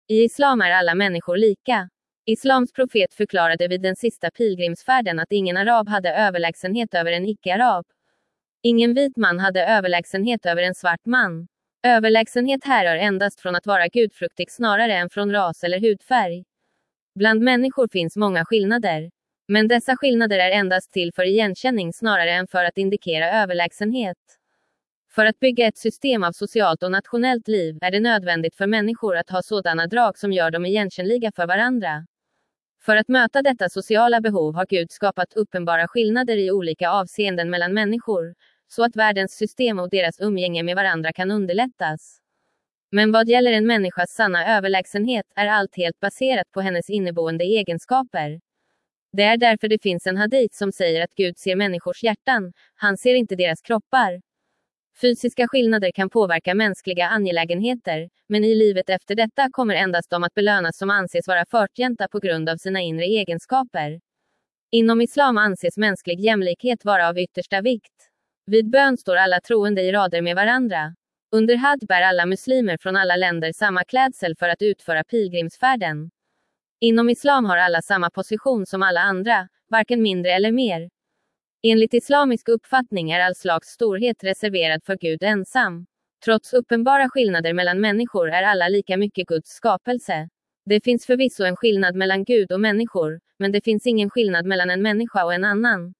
I islam är alla människor lika. Islams profet förklarade vid den sista pilgrimsfärden att ingen arab hade överlägsenhet över en icke-arab. Ingen vit man hade överlägsenhet över en svart man. Överlägsenhet härrör endast från att vara gudfruktig snarare än från ras eller hudfärg. Bland människor finns många skillnader. Men dessa skillnader är endast till för igenkänning snarare än för att indikera överlägsenhet. För att bygga ett system av socialt och nationellt liv är det nödvändigt för människor att ha sådana drag som gör dem igenkännliga för varandra. För att möta detta sociala behov har Gud skapat uppenbara skillnader i olika avseenden mellan människor, så att världens system och deras umgänge med varandra kan underlättas. Men vad gäller en människas sanna överlägsenhet är allt helt baserat på hennes inneboende egenskaper. Det är därför det finns en hadith som säger att Gud ser människors hjärtan, han ser inte deras kroppar. Fysiska skillnader kan påverka mänskliga angelägenheter, men i livet efter detta kommer endast de att belönas som anses vara förtjänta på grund av sina inre egenskaper. Inom islam anses mänsklig jämlikhet vara av yttersta vikt. Vid bön står alla troende i rader med varandra. Under hajj bär alla muslimer från alla länder samma klädsel för att utföra pilgrimsfärden. Inom islam har alla samma position som alla andra, varken mindre eller mer. Enligt islamisk uppfattning är all slags storhet reserverad för Gud ensam. Trots uppenbara skillnader mellan människor är alla lika mycket Guds skapelse. Det finns förvisso en skillnad mellan Gud och människor, men det finns ingen skillnad mellan en människa och en annan.